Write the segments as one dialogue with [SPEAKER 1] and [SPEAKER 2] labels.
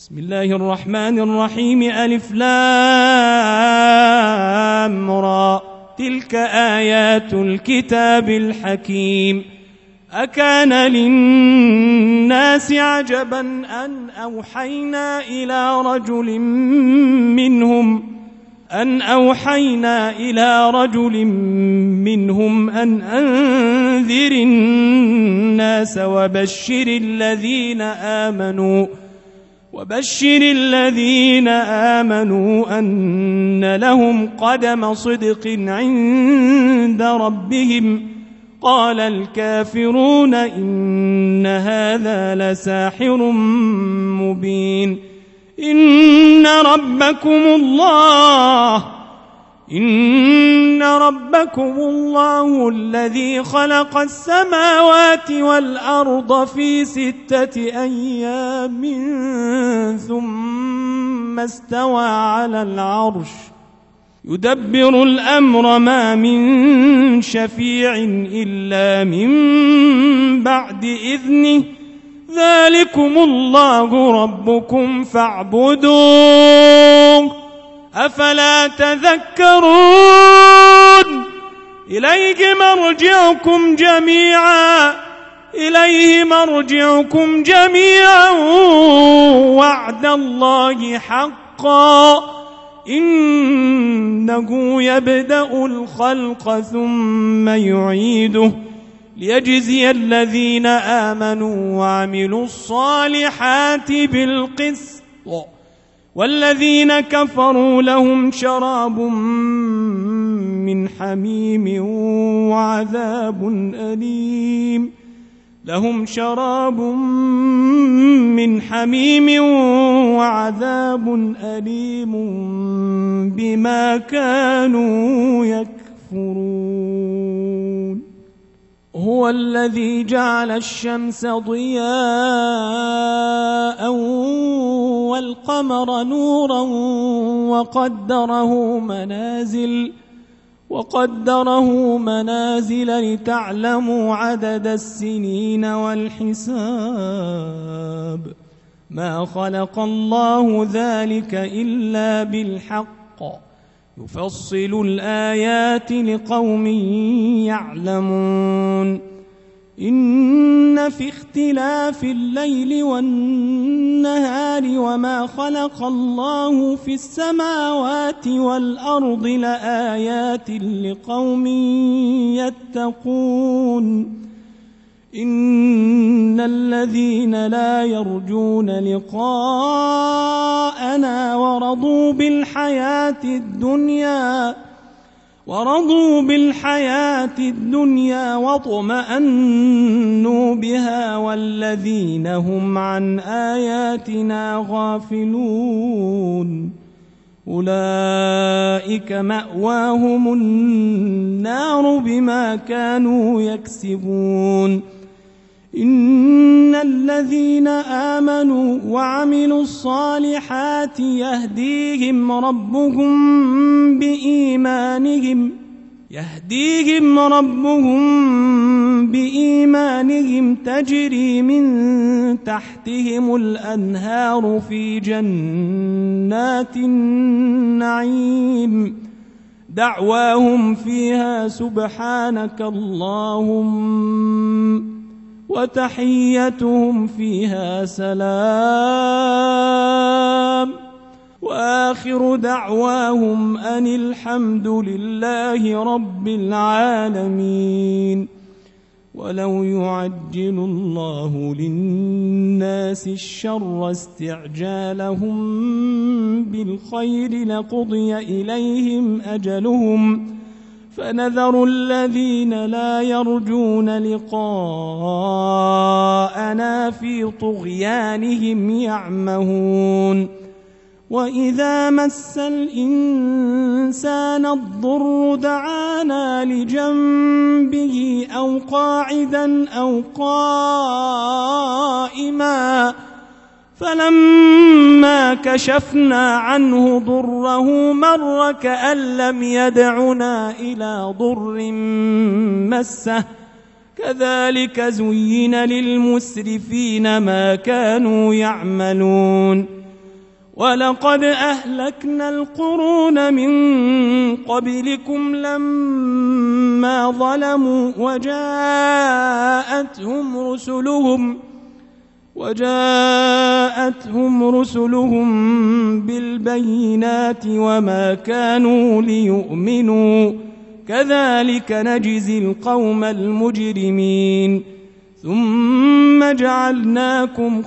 [SPEAKER 1] بسم الله الرحمن الرحيم. ألف لام را تلك آيات الكتاب الحكيم. أكان للناس عجبا أن أوحينا إلى رجل منهم أن أنذر الناس وبشر الذين آمنوا أن لهم قدم صدق عند ربهم. قال الكافرون إن هذا لساحر مبين. إن ربكم الله الذي خلق السماوات والأرض في 6 أيام ثم استوى على العرش يدبر الأمر ما من شفيع إلا من بعد إذنه. ذلكم الله ربكم فاعبدوه أفلا تذكرون. إليه مرجعكم جميعا وعد الله حقا إنه يبدأ الخلق ثم يعيده ليجزي الذين آمنوا وعملوا الصالحات بالقسط والذين كفروا لهم شراب من حميم وعذاب أليم بما كانوا يكفرون. هو الذي جعل الشمس ضياء والقمر نورا وقدره منازل لتعلموا عدد السنين والحساب. ما خلق الله ذلك إلا بالحق يفصل الآيات لقوم يعلمون. إن في اختلاف الليل والنهار وما خلق الله في السماوات والأرض لآيات لقوم يتقون. إن الذين لا يرجون لقاءنا ورضوا بالحياة الدنيا واطمأنوا بها والذين هم عن آياتنا غافلون أولئك مأواهم النار بما كانوا يكسبون. إن الذين آمنوا وعملوا الصالحات يهديهم ربهم بإيمانهم تجري من تحتهم الأنهار في جنات النعيم. دعواهم فيها سبحانك اللهم وتحيتهم فيها سلام وآخر دعواهم أن الحمد لله رب العالمين. ولو يعجل الله للناس الشر استعجالهم بالخير لقضي إليهم أجلهم فنذر الذين لا يرجون لقاءنا في طغيانهم يعمهون. وإذا مس الإنسان الضر دعانا لجنبه أو قاعدا أو قائما فلما كشفنا عنه ضره مر كأن لم يدعنا إلى ضر مسه كذلك زين للمسرفين ما كانوا يعملون ولقد أهلكنا القرون من قبلكم لما ظلموا وجاءتهم رسلهم بالبينات وما كانوا ليؤمنوا كذلك نجزي القوم المجرمين ثم جعلناكم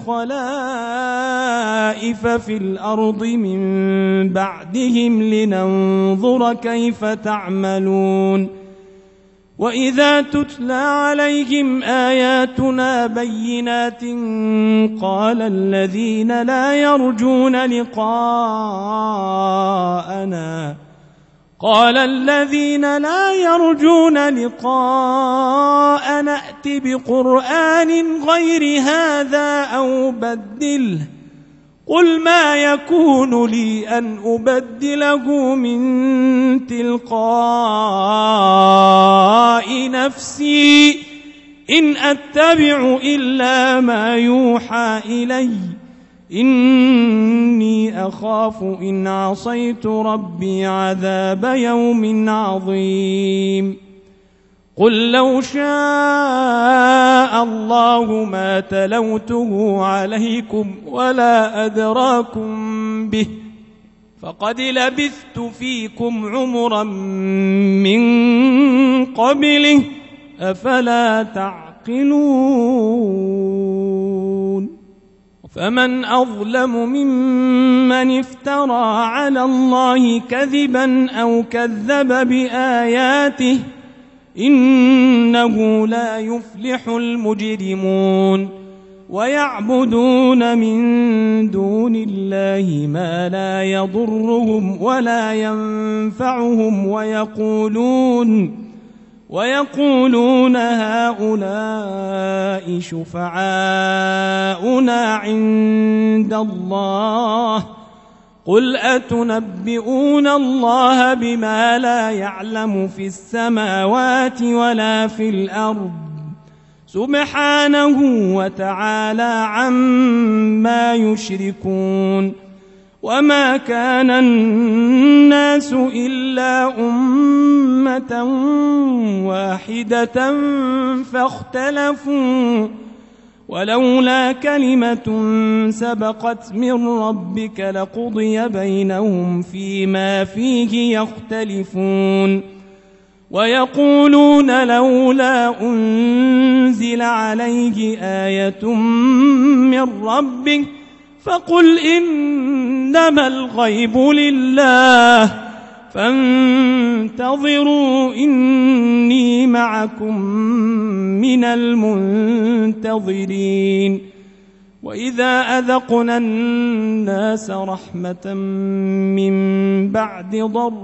[SPEAKER 1] خلائف في الأرض من بعدهم لننظر كيف تعملون وإذا تتلى عليهم آياتنا بينات قال الذين لا يرجون لقاءنا ائت بقرآن غير هذا أو بدله قل ما يكون لي أن أبدله من تلقاء نفسي إن أتبع إلا ما يوحى إلي إني أخاف إن عصيت ربي عذاب يوم عظيم قل لو شاء الله ما تلوته عليكم ولا أدراكم به فقد لبثت فيكم عمرا من قبله أفلا تعقلون فمن أظلم ممن افترى على الله كذبا أو كذب بآياته إنه لا يفلح المجرمون ويعبدون من دون الله ما لا يضرهم ولا ينفعهم ويقولون هؤلاء شفعاؤنا عند الله قل أتنبئون الله بما لا يعلم في السماوات ولا في الأرض سبحانه وتعالى عما يشركون وما كان الناس إلا أمة واحدة فاختلفوا ولولا كلمة سبقت من ربك لقضي بينهم فيما فيه يختلفون ويقولون لولا أنزل عليه آية من ربه فقل إنما الغيب لله فانتظروا إني معكم من المنتظرين وإذا أذقنا الناس رحمة من بعد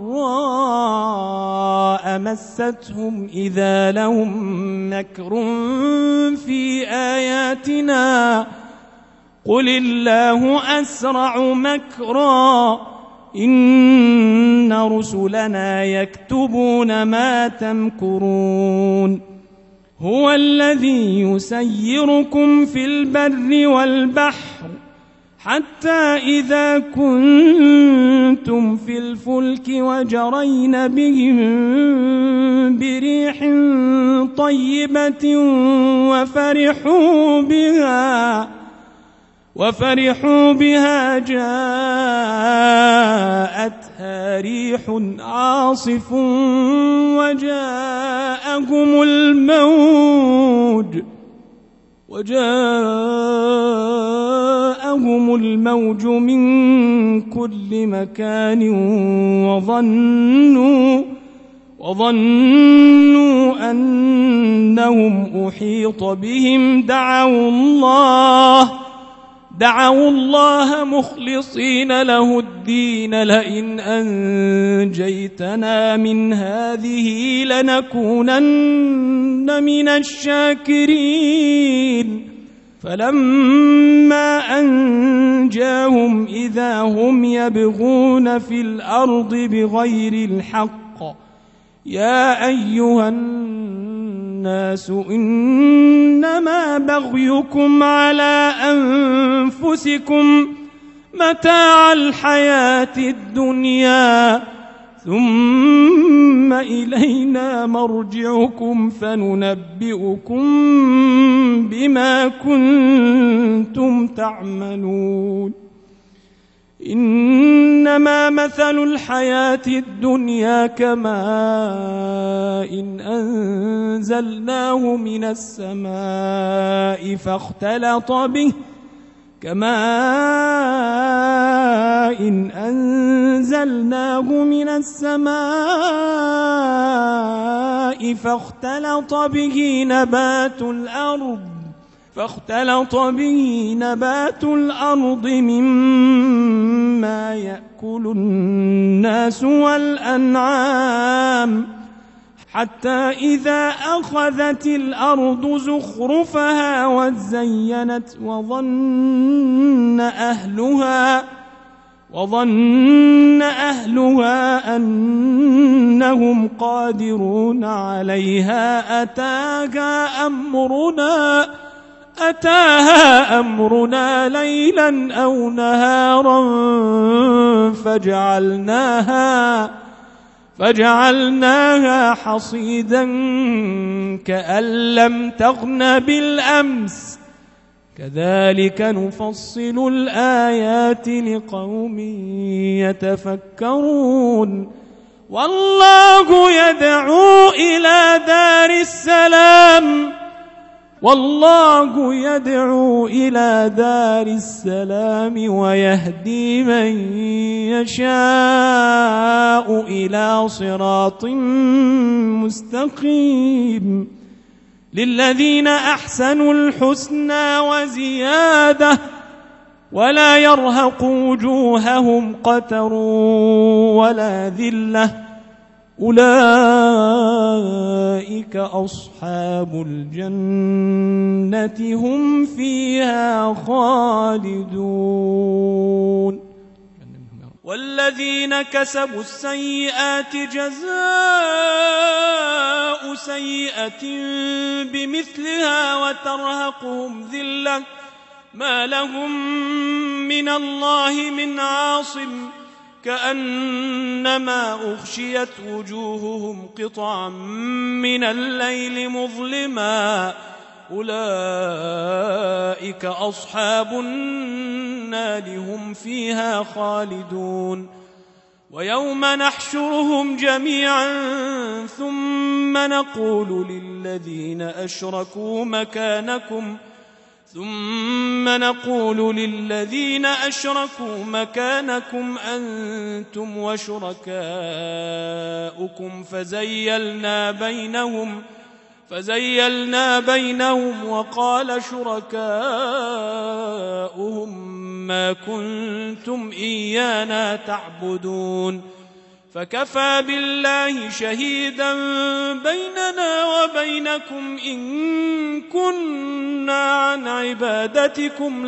[SPEAKER 1] ضراء مستهم إذا لهم مكر في آياتنا قل الله أسرع مكرا إن رسلنا يكتبون ما تمكرون هو الذي يسيركم في البر والبحر حتى إذا كنتم في الفلك وجرين بهم بريح طيبة وفرحوا بها جاءتها ريح عاصف وجاءهم الموج من كل مكان وظنوا أنهم أحيط بهم دعوا الله مخلصين له الدين لئن أنجيتنا من هذه لنكونن من الشاكرين فلما أنجاهم إذا هم يبغون في الأرض بغير الحق يا أيها الناس إنما بغيكم على أنفسكم متاع الحياة الدنيا ثم إلينا مرجعكم فننبئكم بما كنتم تعملون إنما مثل الحياة الدنيا كماء إن أنزلناه من السماء فاختلط به نبات الأرض مما يأكل الناس والأنعام حتى إذا أخذت الأرض زخرفها وزينت وظن أهلها أنهم قادرون عليها أتاها أمرنا ليلا أو نهارا فجعلناها حصيدا كأن لم تغن بالأمس كذلك نفصل الآيات لقوم يتفكرون والله يدعو إلى دار السلام ويهدي من يشاء إلى صراط مستقيم للذين أحسنوا الحسنى وزيادة ولا يرهق وجوههم قتر ولا ذلة أولئك أصحاب الجنة هم فيها خالدون والذين كسبوا السيئات جزاء سيئة بمثلها وترهقهم ذلة ما لهم من الله من عاصم كأنما أغشيت وجوههم قطعا من الليل مظلما أولئك أصحاب النار هم فيها خالدون ويوم نحشرهم جميعا ثم نقول للذين أشركوا مكانكم أنتم وشركاؤكم فزيلنا بينهم وقال شركاؤهم ما كنتم إيانا تعبدون فكفى بالله شهيدا بيننا وبينكم إن كنا عن عبادتكم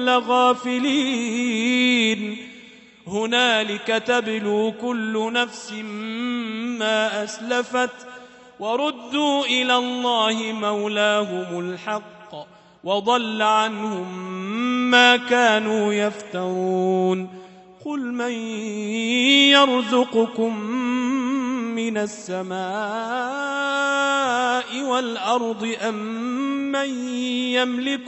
[SPEAKER 1] لغافلين هنالك تبلو كل نفس ما أسلفت وردوا إلى الله مولاهم الحق وضل عنهم ما كانوا يفترون قل من يرزقكم من السماء والأرض أم من يملك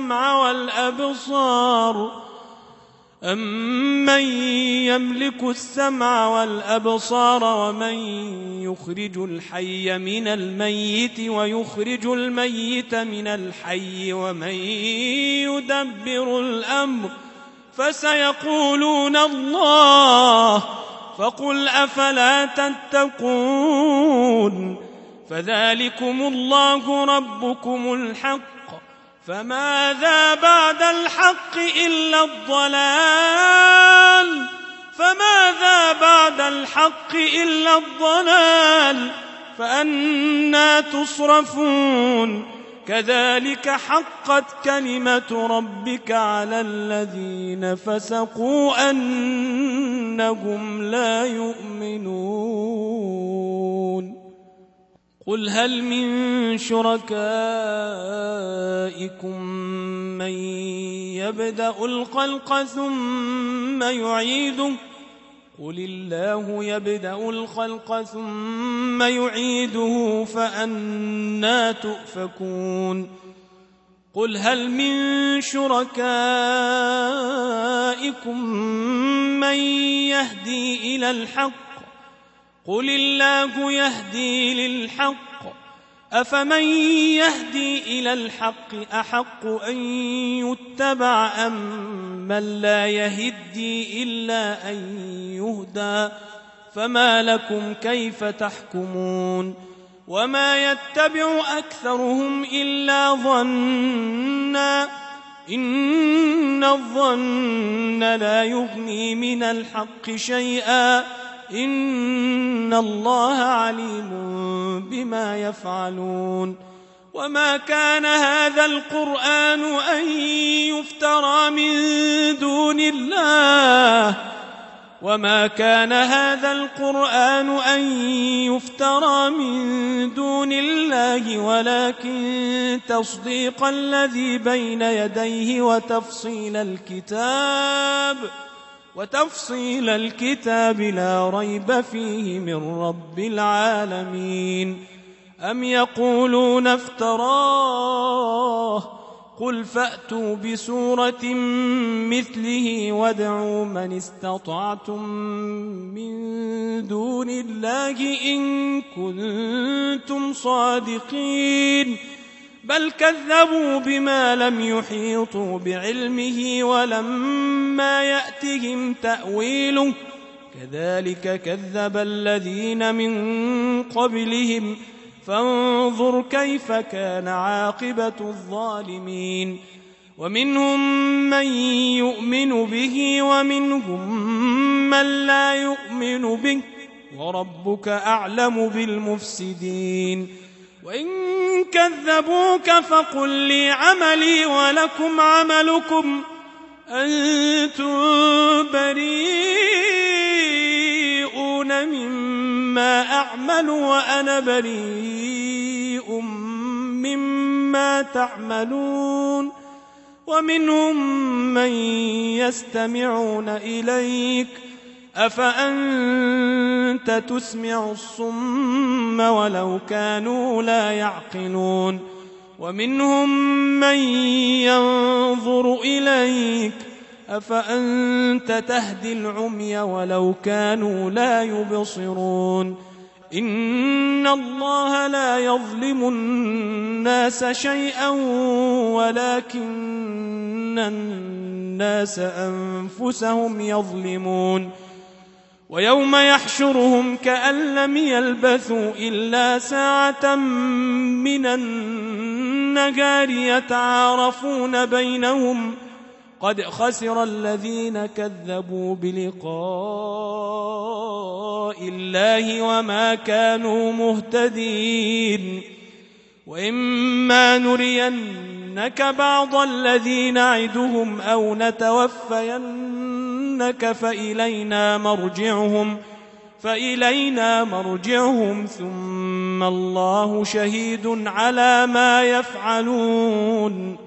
[SPEAKER 1] السمع والأبصار ومن يخرج الحي من الميت ويخرج الميت من الحي ومن يدبر الأمر فسيقولون الله فقل أفلا تتقون فذلكم الله ربكم الحق فماذا بعد الحق إلا الضلال فأنى تصرفون كذلك حقت كلمة ربك على الذين فسقوا أنهم لا يؤمنون قل هل من شركائكم من يبدأ الخلق ثم يعيده قل الله يبدأ الخلق ثم يعيده فأنى تؤفكون قل هل من شركائكم من يهدي إلى الحق قل الله يهدي للحق أفمن يهدي إلى الحق أحق أن يتبع أم من لا يهدي إلا أن يهدى فما لكم كيف تحكمون وما يتبع أكثرهم إلا ظنا إن الظن لا يغني من الحق شيئا إن الله عليم بما يفعلون وما كان هذا القرآن أن يفترى من دون الله وما كان هذا القرآن أن يفترى من دون الله ولكن تصديق الذي بين يديه وتفصيل الكتاب لا ريب فيه من رب العالمين أم يقولون افتراه قل فأتوا بسورة مثله وادعوا من استطعتم من دون الله إن كنتم صادقين بل كذبوا بما لم يحيطوا بعلمه ولما يأتهم تأويله كذلك كذب الذين من قبلهم فانظر كيف كان عاقبة الظالمين ومنهم من يؤمن به ومنهم من لا يؤمن به وربك أعلم بالمفسدين وإن كذبوك فقل لي عملي ولكم عملكم أنتم بريئون مما أعمل وأنا بريء مما تعملون ومنهم من يستمعون إليك أفأنت تسمع الصم ولو كانوا لا يعقلون ومنهم من ينظر إليك أفأنت تهدي العمي ولو كانوا لا يبصرون إن الله لا يظلم الناس شيئا ولكن الناس أنفسهم يظلمون ويوم يحشرهم كأن لم يلبثوا إلا ساعة من النهار يتعارفون بينهم قد خسر الذين كذبوا بلقاء الله وما كانوا مهتدين وإما نرينك بعض الذي نعدهم أو نتوفينك فإلينا مرجعهم ثم الله شهيد على ما يفعلون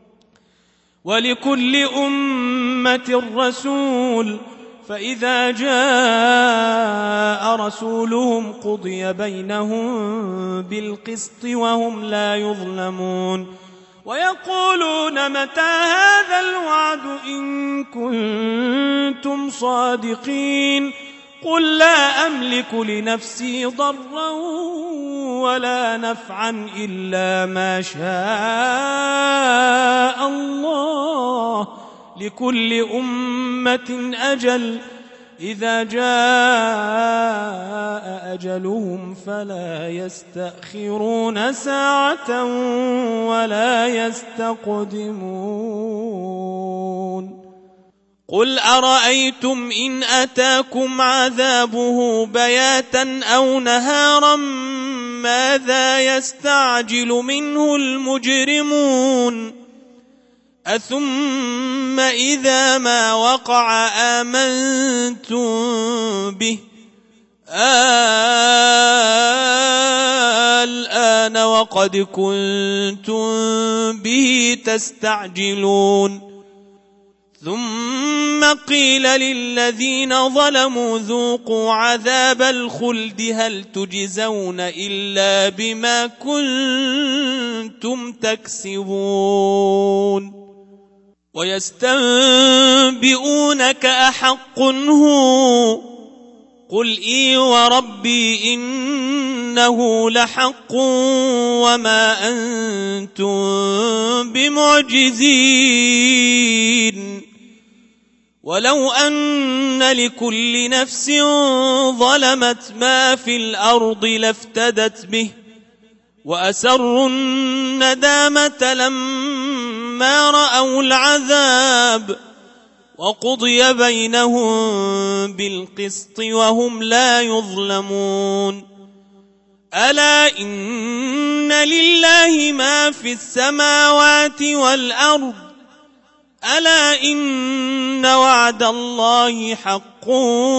[SPEAKER 1] ولكل أمة رسول فإذا جاء رسولهم قضي بينهم بالقسط وهم لا يظلمون ويقولون متى هذا الوعد إن كنتم صادقين قل لا أملك لنفسي ضرا ولا نفعا إلا ما شاء الله لكل أمة أجل إذا جاء أجلهم فلا يستأخرون ساعة ولا يستقدمون قل أرأيتم إن أتاكم عذابه بياتا أو نهارا ماذا يستعجل منه المجرمون أثم إذا ما وقع آمنتم به الآن وقد كنتم به تستعجلون ثم قيل للذين ظلموا ذوقوا عذاب الخلد هل تجزون إلا بما كنتم تكسبون ويستنبئونك أحق هو قل إي وربي إنه لحق وما أنتم بمعجزين ولو أن لكل نفس ظلمت ما في الأرض لافتدت به وأسروا الندامة لما رأوا العذاب وقضي بينهم بالقسط وهم لا يظلمون ألا إن لله ما في السماوات والأرض ألا إن وعد الله حق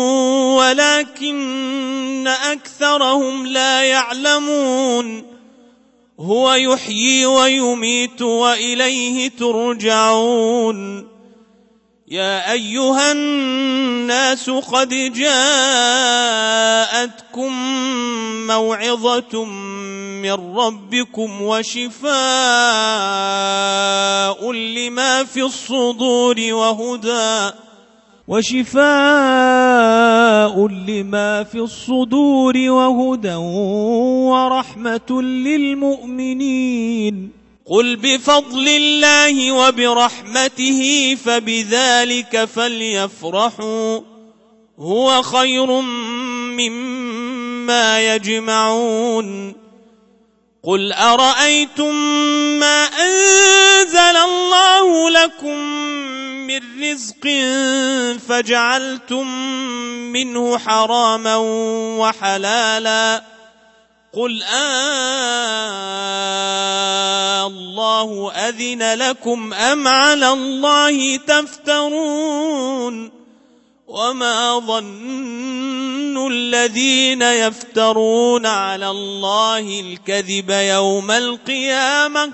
[SPEAKER 1] ولكن أكثرهم لا يعلمون هو يحيي ويميت وإليه ترجعون يا أيها الناس قد جاءتكم موعظة من ربكم وشفاء لما في الصدور وهدى ورحمة للمؤمنين قل بفضل الله وبرحمته فبذلك فليفرحوا هو خير مما يجمعون قل أرأيتم ما أنزل الله لكم من رزق فجعلتم منه حراما وحلالا قل الله أذن لكم أم على الله تفترون وما ظن الذين يفترون على الله الكذب يوم القيامة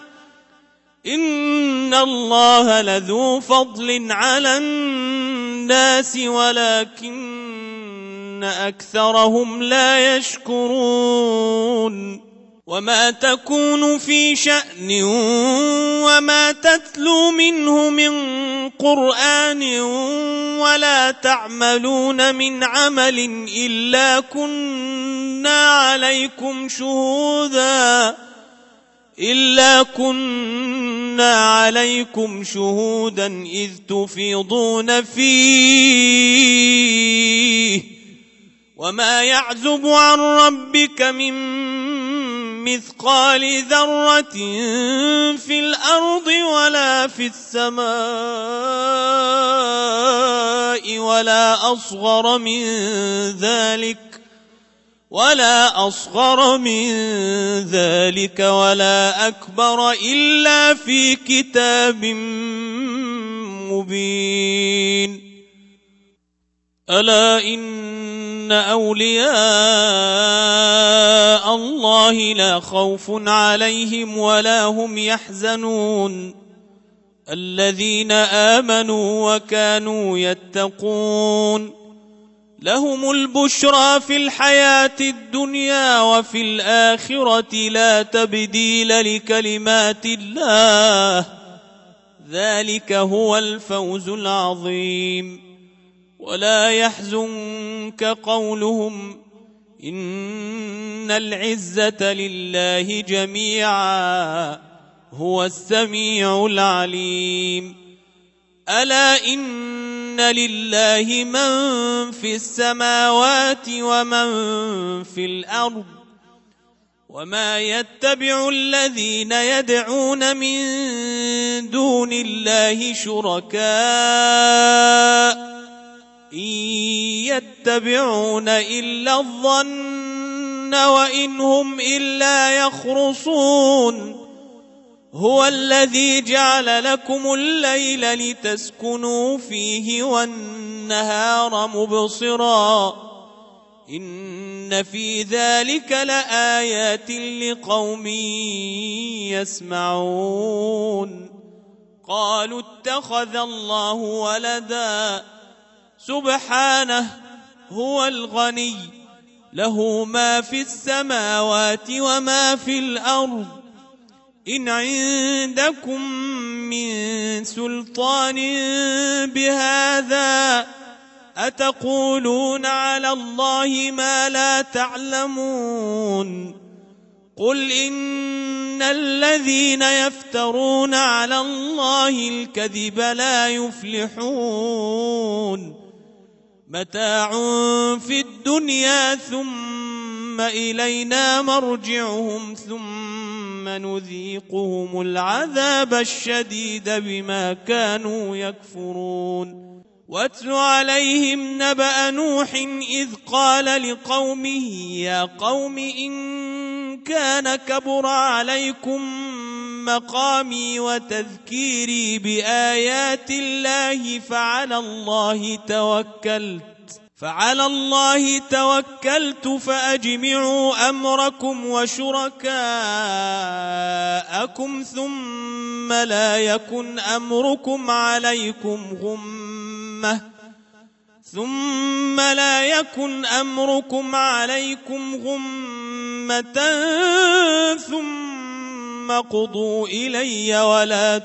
[SPEAKER 1] إن الله لذو فضل على الناس ولكن أكثرهم لا يشكرون وما تكون في شأن وما تتلو منه من قرآن ولا تعملون من عمل إلا كنا عليكم شهودا إذ تفيضون فيه وما يعزب عن ربك من مثقال ذرة في الأرض ولا في السماء ولا أصغر من ذلك ولا أكبر إلا في كتاب مبين ألا إن أولياء الله لا خوف عليهم ولا هم يحزنون الذين آمنوا وكانوا يتقون لهم البشرى في الحياة الدنيا وفي الآخرة لا تبديل لكلمات الله ذلك هو الفوز العظيم ولا يحزنك قولهم إن العزة لله جميعا هو السميع العليم ألا إن لله من في السماوات ومن في الأرض وما يتبع الذين يدعون من دون الله شركاء إن يتبعون إلا الظن وإن هم إلا يخرصون هو الذي جعل لكم الليل لتسكنوا فيه والنهار مبصرا إن في ذلك لآيات لقوم يسمعون. قالوا اتخذ الله ولدا سبحانه هو الغني له ما في السماوات وما في الأرض إن عندكم من سلطان بهذا أتقولون على الله ما لا تعلمون. قل إن الذين يفترون على الله الكذب لا يفلحون. متاع في الدنيا ثم إلينا مرجعهم ثم نذيقهم العذاب الشديد بما كانوا يكفرون. واتل عليهم نبأ نوح إذ قال لقومه يا قوم إن كان كبر عليكم مقامي وتذكيري بآيات الله فعلى الله توكلت فأجمعوا أمركم وشركاءكم ثم لا يكن أمركم عليكم غمة ثم قضوا إلي ولا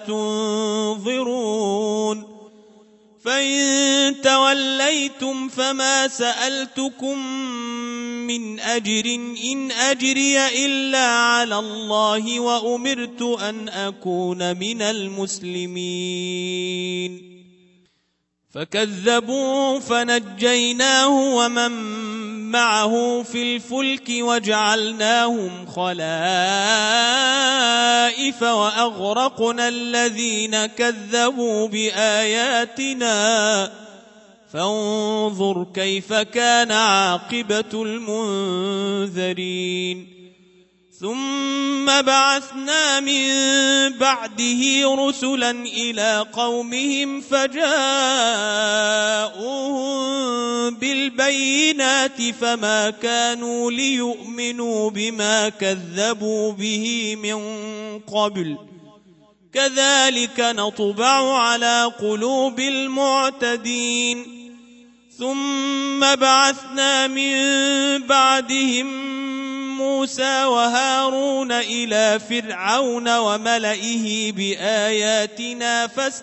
[SPEAKER 1] تنظرون. فإن توليتم فما سألتكم من أجر إن أجري إلا على الله وأمرت أن أكون من المسلمين. فكذبوا فنجيناه ومن معه في الفلك وجعلناهم خلائف وأغرقنا الذين كذبوا بآياتنا فانظر كيف كان عاقبة المنذرين. ثم بعثنا من بعده رسلا إلى قومهم فجاءوهم بالبينات فما كانوا ليؤمنوا بما كذبوا به من قبل كذلك نطبع على قلوب المعتدين. ثم بعثنا من بعدهم موسى وهارون إلى فرعون وملئه بآياتنا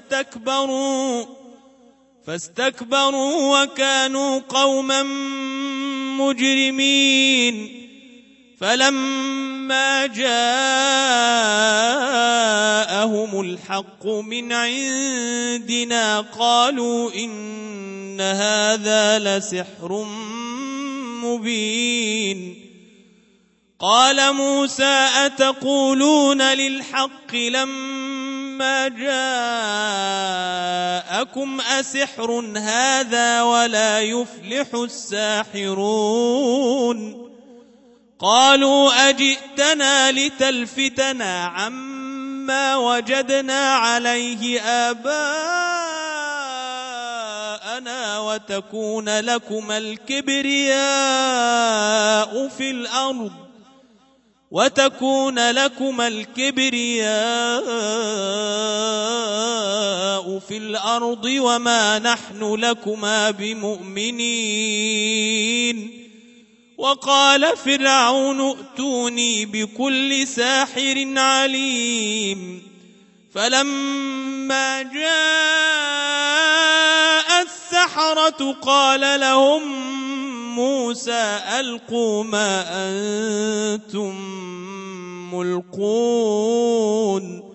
[SPEAKER 1] فاستكبروا وكانوا قوما مجرمين. فلما جاءهم الحق من عندنا قالوا إن هذا لسحر مبين. قال موسى أتقولون للحق لما جاءكم أسحر هذا ولا يفلح الساحرون. قالوا أجئتنا لتلفتنا عما وجدنا عليه آباءنا وتكون لكما الكبرياء في الأرض وما نحن لكما بمؤمنين. وقال فرعون ائتوني بكل ساحر عليم. فلما جاء السحرة قال لهم موسى ألقوا ما أنتم ملقون.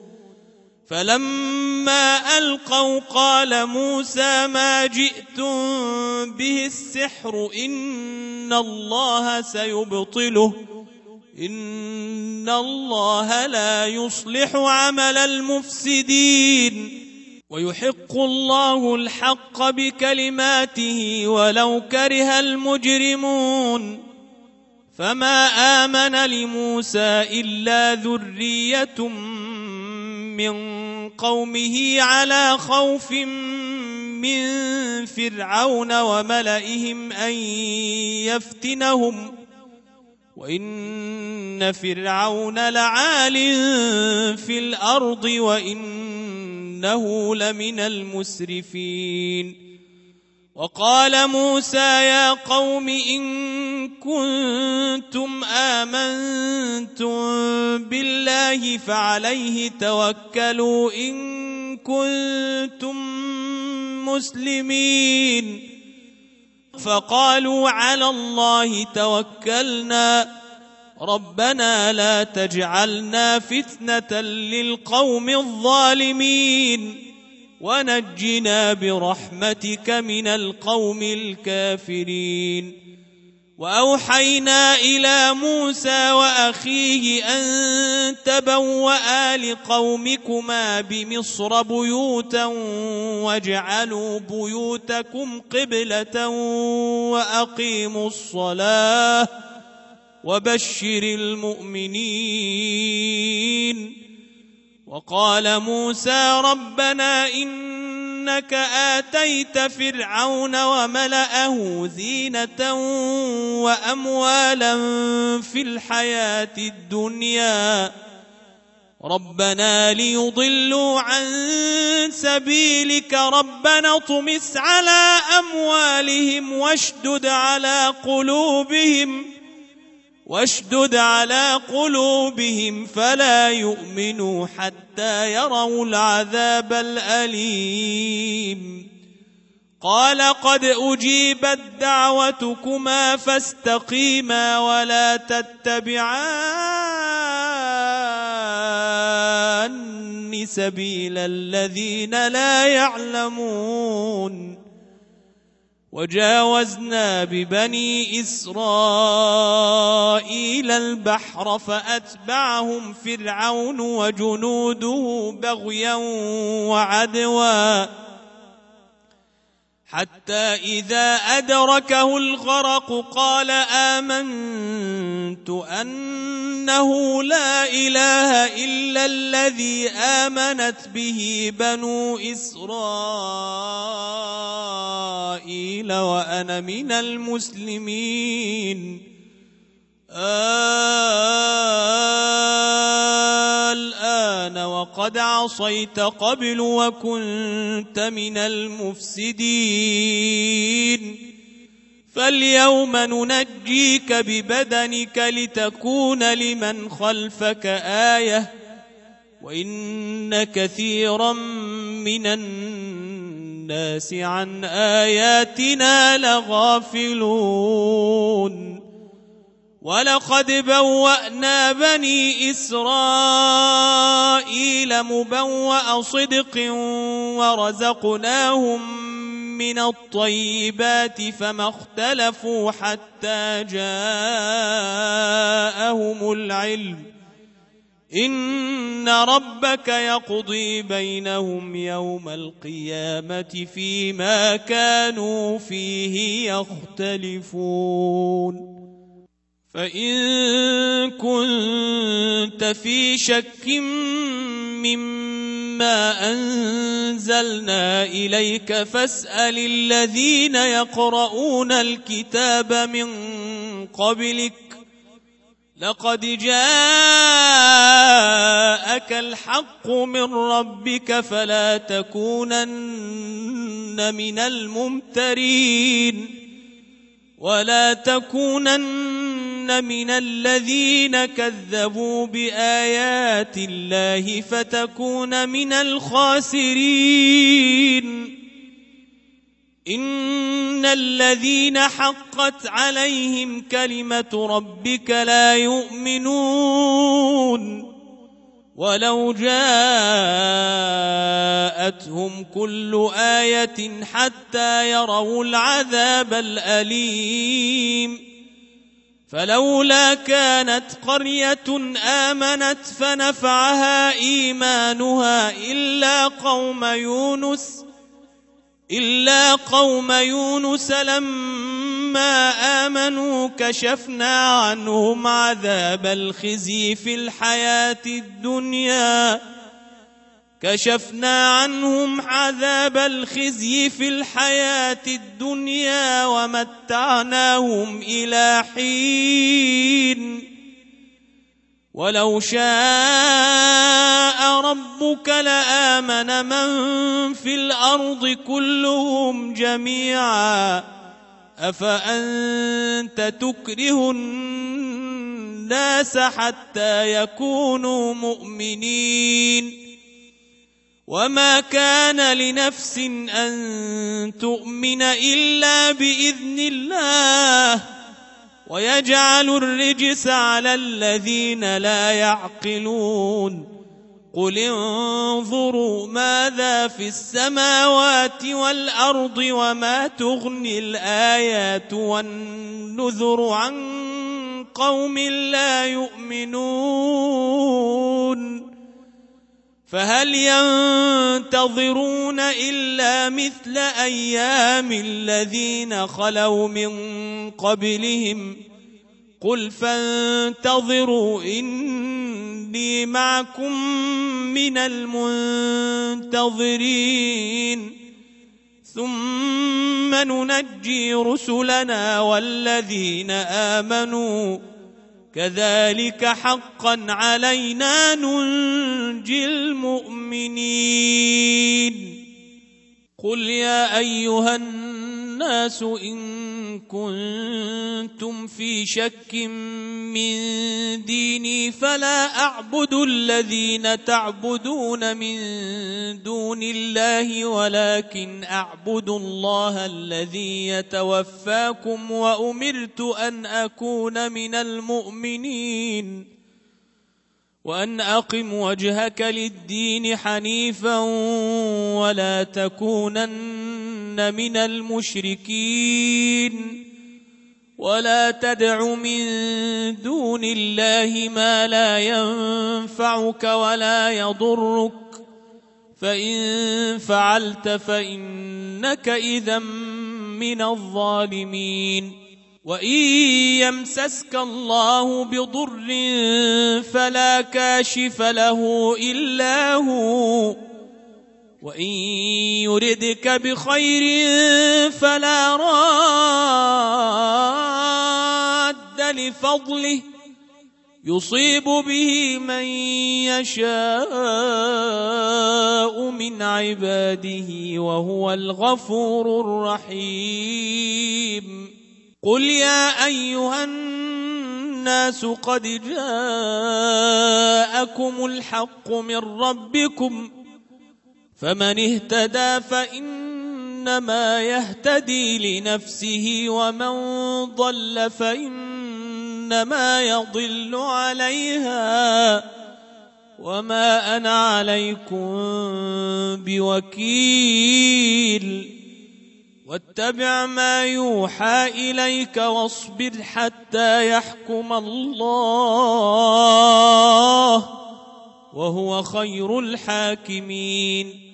[SPEAKER 1] فلما ألقوا قال موسى ما جئتم به السحر إن الله سيبطله إن الله لا يصلح عمل المفسدين ويحق الله الحق بكلماته ولو كره المجرمون. فما آمن لموسى إلا ذرية من قومه على خوف من فرعون وملئهم أن يفتنهم وإن فرعون لعال في الأرض وإنه لمن المسرفين وقال موسى يا قوم إن كنتم آمنتم بالله فعليه توكلوا إن كنتم مسلمين فقالوا على الله توكلنا ربنا لا تجعلنا فتنة للقوم الظالمين ونجنا برحمتك من القوم الكافرين وأوحينا إلى موسى وأخيه أن تبوأ لقومكما بمصر بيوتا واجعلوا بيوتكم قبلة وأقيموا الصلاة وبشر المؤمنين وقال موسى ربنا إنك آتيت فرعون وملأه زينة وأموالا في الحياة الدنيا ربنا ليضلوا عن سبيلك ربنا اطمس على أموالهم واشدد على قلوبهم فلا يؤمنوا حتى يروا العذاب الأليم قال قد أجيبت دعوتكما فاستقيما ولا تتبعان سبيل الذين لا يعلمون وجاوزنا ببني إسرائيل البحر فأتبعهم فرعون وجنوده بغيا وعدوا حتى إذا أدركه الغرق قال آمنت أنه لا إله إلا الذي آمنت به بنو إسرائيل وأنا من المسلمين الآن وقد عصيت قبل وكنت من المفسدين فاليوم ننجيك ببدنك لتكون لمن خلفك آية وإن كثيرا من الناس عن آياتنا لغافلون ولقد بوأنا بني إسرائيل مبوأ صدق ورزقناهم من الطيبات فما اختلفوا حتى جاءهم العلم إن ربك يقضي بينهم يوم القيامة فيما كانوا فيه يختلفون فإن كنت في شك مما أنزلنا إليك فاسأل الذين يقرؤون الكتاب من قبلك لقد جاءك الحق من ربك فلا تكونن من الممترين ولا تكونن من الذين كذبوا بآيات الله فتكون من الخاسرين إن الذين حقت عليهم كلمة ربك لا يؤمنون ولو جاءتهم كل آية حتى يروا العذاب الأليم فلولا كانت قرية آمنت فنفعها إيمانها إلا قوم يونس لما آمنوا كشفنا عنهم عذاب الخزي في الحياة الدنيا كشفنا عنهم عذاب الخزي في الحياة الدنيا ومتعناهم إلى حين ولو شاء ربك لآمن من في الأرض كلهم جميعا أفأنت تكره الناس حتى يكونوا مؤمنين وما كان لنفس أن تؤمن إلا بإذن الله ويجعل الرجس على الذين لا يعقلون قل انظروا ماذا في السماوات والأرض وما تغني الآيات والنذر عن قوم لا يؤمنون فهل ينتظرون إلا مثل أيام الذين خلوا من قبلهم قل فانتظروا إني معكم من المنتظرين ثم ننجي رسلنا والذين آمنوا كذلك حقا علينا ننجي المؤمنين قل يا أيها الناس إن كنتم في شك من ديني فلا أعبد الذين تعبدون من دون الله ولكن أعبد الله الذي يتوفاكم وأمرت أن أكون من المؤمنين وأن أقم وجهك للدين حنيفا ولا تكونن من المشركين ولا تدع من دون الله ما لا ينفعك ولا يضرك فإن فعلت فإنك إذا من الظالمين وإن يمسسك الله بضر فلا كاشف له إلا هو وإن يردك بخير فلا راد لفضله يصيب به من يشاء من عباده وهو الغفور الرحيم قل يا أيها الناس قد جاءكم الحق من ربكم فمن اهتدى فإنما يهتدي لنفسه ومن ضل فإنما يضل عليها وما أنا عليكم بوكيل واتبع ما يوحى إليك واصبر حتى يحكم الله وهو خير الحاكمين